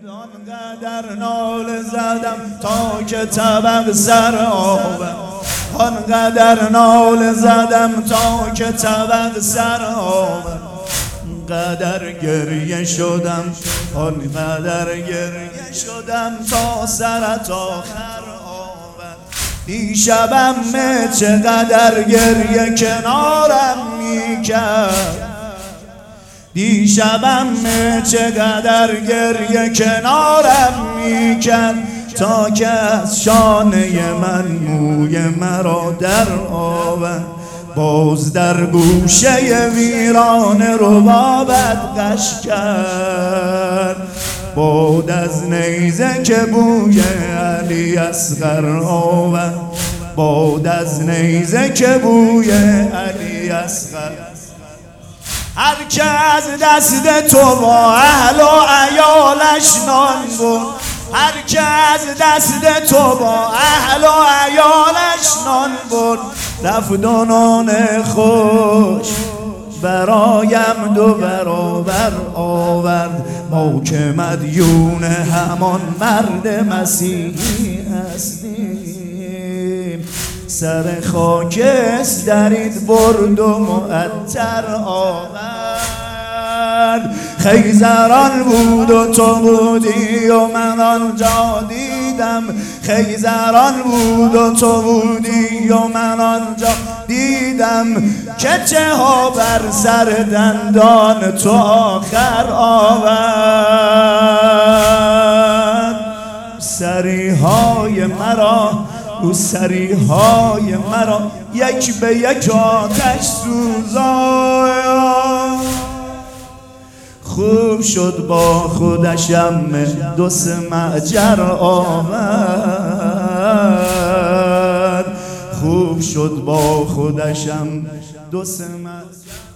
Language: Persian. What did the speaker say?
آنقدر ناله زدم تا که طبق سر آورد، آنقدر ناله زدم تا که طبق سر آورد، آنقدر گریه شدم، آنقدر گریه شدم تا سرت آخر آورد. دیشبم چقدر گریه کنارم میکرد، دیشبم چقدر گریه کنارم میکرد تا که از شانه من موی مرا در آورد. باز در گوشه ویران ربابت غش کرد، باد از نیزه که بوی علی اصغر آورد، باد از نیزه که بوی علی اصغر. هر که از دست تو با اهل و عیالش نان برد، هر که از دست تو با اهل و عیالش نان برد، رفت و نان خوش برایم دو برابر آورد. ما که مدیون همان مرد مسیحی هستیم، سر خاکس درید برد و معطر آورد. خیزران بود و تو بودی و من آنجا دیدم، خیزران بود و تو بودی و من آنجا دیدم، کچه ها بر سر دندان تو آخر آورد. سریهای مرا رو سریهای مرا یک به یک آتش سوزان. خوب شد با خودشم دو معجر آورد، خوب شد با خودشم دو معجر